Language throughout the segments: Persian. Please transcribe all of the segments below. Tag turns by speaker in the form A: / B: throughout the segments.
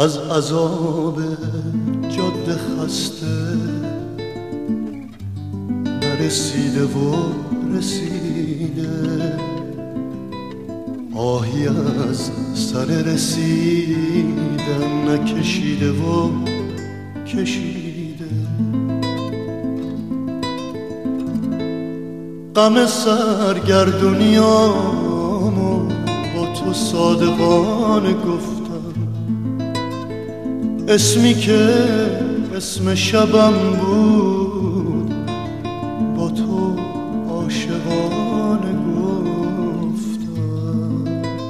A: از عذاب جاده خسته نرسیده و رسیده، آهی از سر رسیدن نکشیده و کشیده. غم سرگردونیامو با تو صادقانه گفتم، اسمی که اسم شبم بود با تو عاشقانه گفتم.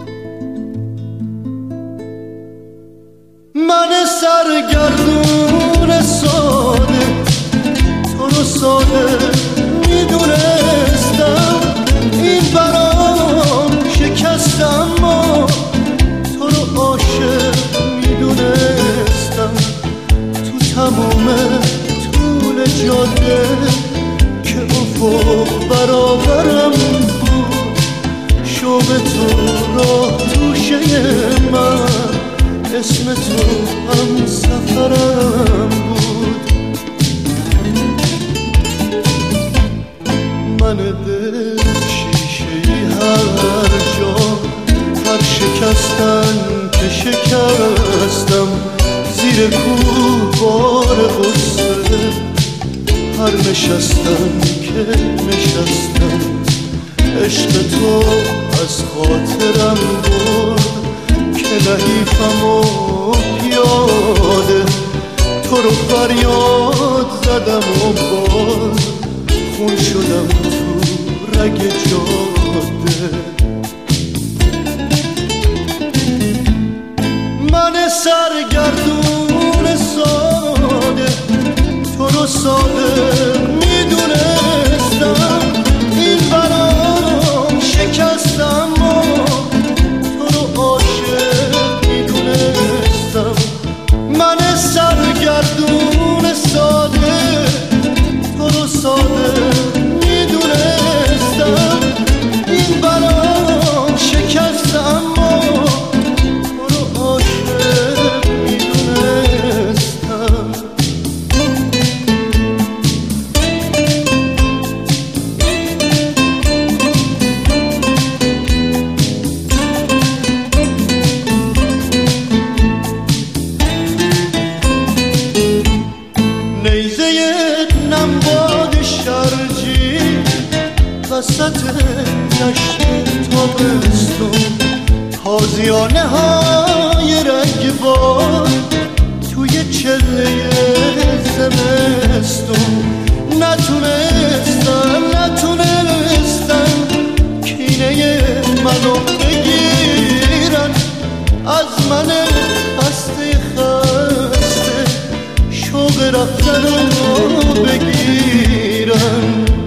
A: من سرگردون ساده تو رو ساده میدونستم، این برام شکستم ما تو رو عاشق میدونستم. تو تمام طول جاده که افق برابرم بود، شوق تو راه توشه من، اسم تو هم سفرم بود. من دل شیشه‌ای هر جا، هر شکستن که شکستم، زیر کوه بار غصه هر نشستن که نشستم. عشق تو از خاطرم برد که لحیفم و پیاده، تو رو فریاد زدم و باز خون شدم تو رگ جاده. من سرگردون ساده تو رو ساده میدونستم، این برام شکستم و تو رو عاشق میدونستم. من سرگردون ساده تو رو ساده میدونستم، این برام شکستم و تو رو عاشق میدونستم. نیزه نمباد شرجی وسط دشت تابستون، تازیانه های رگبار توی چله زمستون. نتونستن کینه منو بگیرن، از من خسته شوق رفتن رو بگیرن.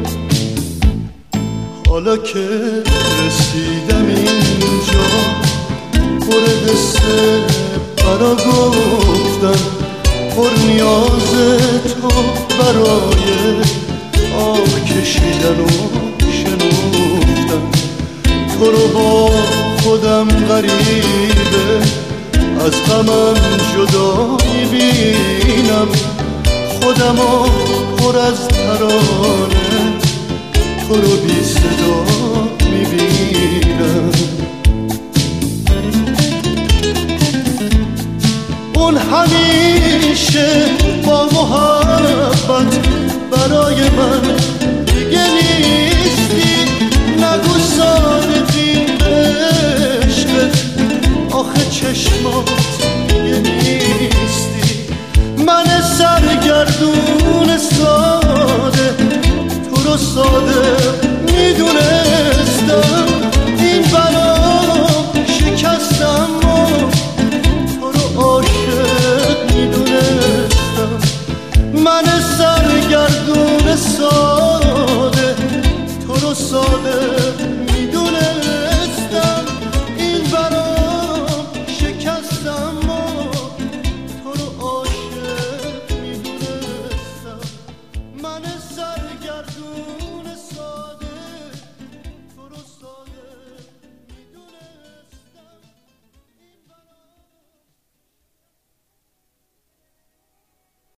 A: حالا که رسیدم اینجا پر قصه برا گفتن، پر نیاز تو برای آه کشیدن و شنفتن. تو رو با خودم غریبه از غمم جدا میبینم، خودمو پر از ترانه تو رو بی صدا میبینم. اون همیشه با محبت برای من دیگه نیستی، نگو صادقی به عشقت، آخه چشمات